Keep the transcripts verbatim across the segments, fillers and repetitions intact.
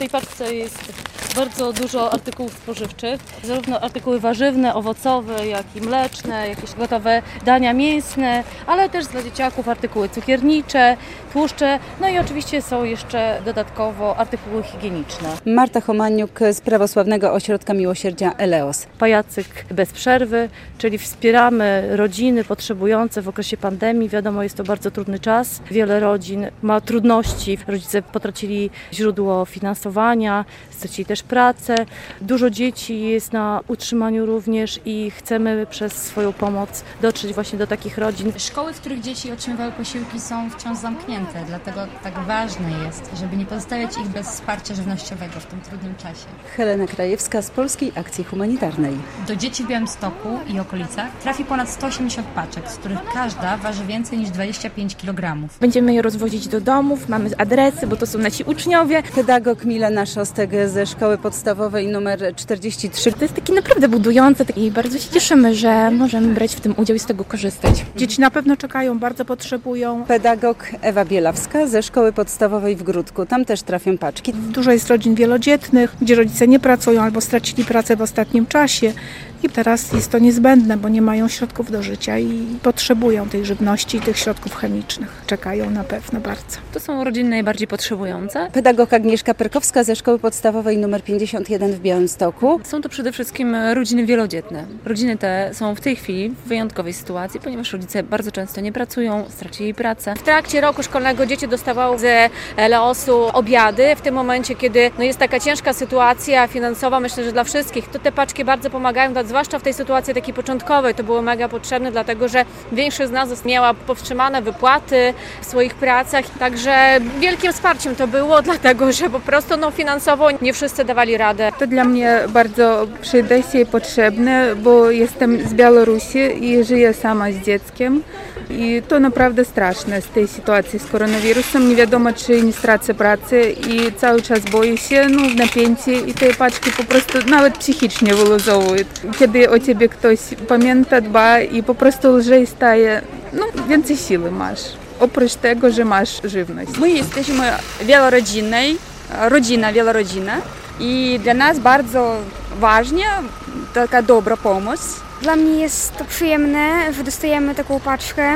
tej paczce jest bardzo dużo artykułów spożywczych, zarówno artykuły warzywne, owocowe, jak i mleczne, jakieś gotowe dania mięsne, ale też dla dzieciaków artykuły cukiernicze, tłuszcze, no i oczywiście są jeszcze dodatkowo artykuły higieniczne. Marta Homaniuk z Prawosławnego Ośrodka Miłosierdzia Eleos. Pajacyk bez przerwy, czyli wspieramy rodziny potrzebujące w okresie pandemii. Wiadomo, jest to bardzo trudny czas. Wiele rodzin ma trudności. Rodzice potracili źródło finansowania, stracili też pracę. Dużo dzieci jest na utrzymaniu również i chcemy przez swoją pomoc dotrzeć właśnie do takich rodzin. Szkoły, w których dzieci otrzymywały posiłki, są wciąż zamknięte, dlatego tak ważne jest, żeby nie pozostawiać ich bez wsparcia żywnościowego w tym trudnym czasie. Helena Krajewska z Polskiej Akcji Humanitarnej. Do dzieci w Białymstoku i okolicach trafi ponad sto osiemdziesiąt paczek, z których każda waży więcej niż dwadzieścia pięć kilogramów. Będziemy je rozwozić do domów, mamy adresy, bo to są nasi uczniowie. Pedagog Milena Szostek ze Szkoły Podstawowej numer czterdzieści trzy. To jest takie naprawdę budujące i bardzo się cieszymy, że możemy brać w tym udział i z tego korzystać. Dzieci na pewno czekają, bardzo potrzebują. Pedagog Ewa Bielawska ze Szkoły Podstawowej w Gródku. Tam też trafią paczki. Dużo jest rodzin wielodzietnych, gdzie rodzice nie pracują albo stracili pracę w ostatnim czasie. I teraz jest to niezbędne, bo nie mają środków do życia i potrzebują tej żywności i tych środków chemicznych. Czekają na pewno bardzo. To są rodziny najbardziej potrzebujące. Pedagog Agnieszka Perkowska ze Szkoły Podstawowej numer pięćdziesiąt jeden w Białymstoku. Są to przede wszystkim rodziny wielodzietne. Rodziny te są w tej chwili w wyjątkowej sytuacji, ponieważ rodzice bardzo często nie pracują, stracili pracę. W trakcie roku szkolnego dzieci dostawały z Eleosu obiady. W tym momencie, kiedy no jest taka ciężka sytuacja finansowa, myślę, że dla wszystkich, to te paczki bardzo pomagają dać, zwłaszcza w tej sytuacji takiej początkowej. To było mega potrzebne, dlatego że większość z nas miała powstrzymane wypłaty w swoich pracach. Także wielkim wsparciem to było, dlatego że po prostu no, finansowo nie wszyscy dawali radę. To dla mnie bardzo przyda się i potrzebne, bo jestem z Białorusi i żyję sama z dzieckiem. I to naprawdę straszne z tej sytuacji z koronawirusem. Nie wiadomo, czy nie stracę pracy i cały czas boję się, no w napięcie i te paczki po prostu nawet psychicznie wyluzowują. Kiedy o ciebie ktoś pamięta, dba i po prostu lżej staje, no więcej siły masz. Oprócz tego, że masz żywność. My jesteśmy wielorodzinną, rodzina wielorodzinna i dla nas bardzo ważna taka dobra pomoc. Dla mnie jest to przyjemne, że dostajemy taką paczkę,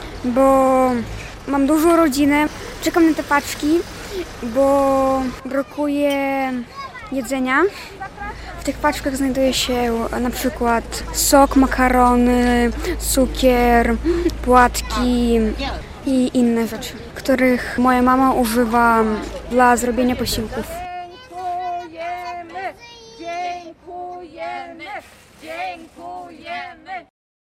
bo mam dużą rodzinę. Czekam na te paczki, bo brakuje jedzenia. W tych paczkach znajduje się na przykład sok, makarony, cukier, płatki i inne rzeczy, których moja mama używa dla zrobienia posiłków. Dziękujemy! Dziękujemy! Dziękujemy!